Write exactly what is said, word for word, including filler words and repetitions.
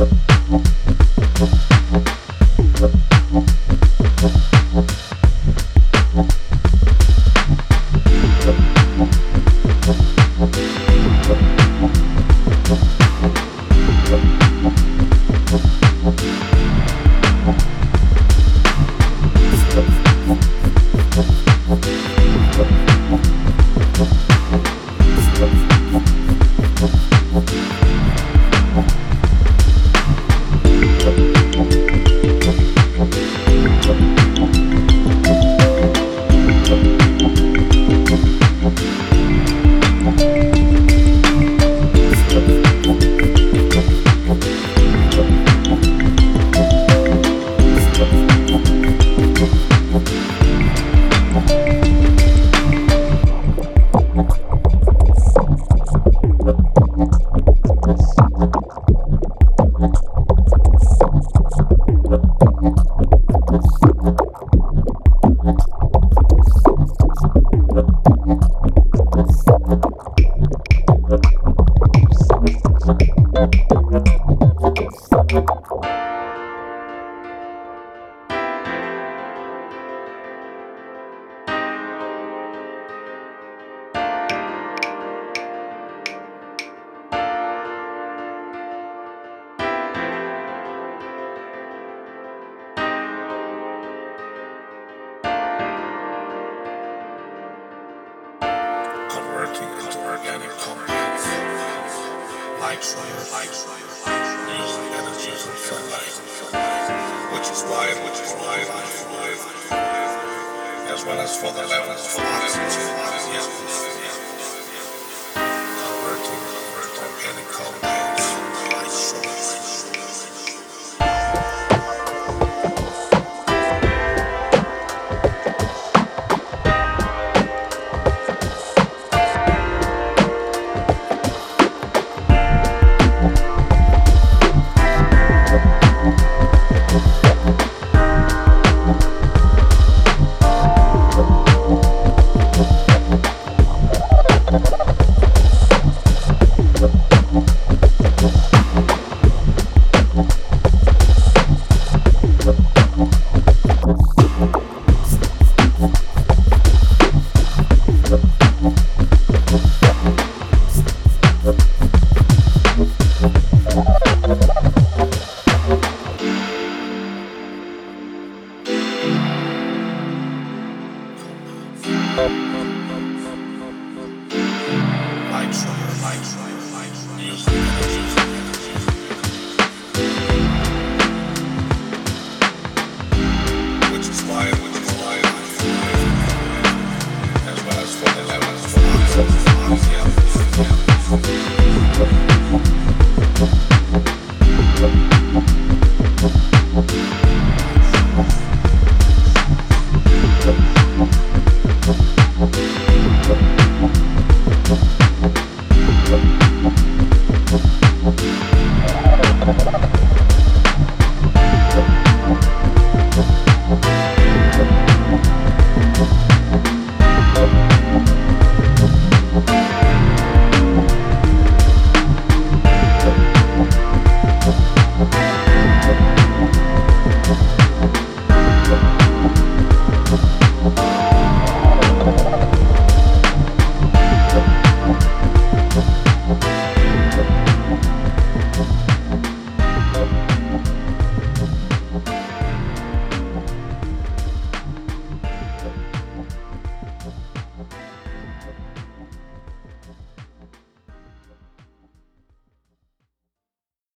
converting into organic compounds, light soil, using energy from sunlight, which is why, which is why life, as well as for the levels of oxygen, converting into organic compounds, light soil. Light soil, light soil, light soil, using energy from energy, which is why, which is why life, as well as for the levels of oxygen, Thank you.